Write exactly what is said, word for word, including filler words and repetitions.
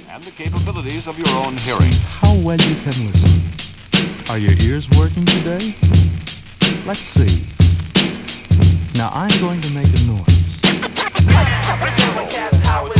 and the capabilities of your own hearing. How well you can listen. Are your ears working today? Let's see. Now I'm going to make a noise.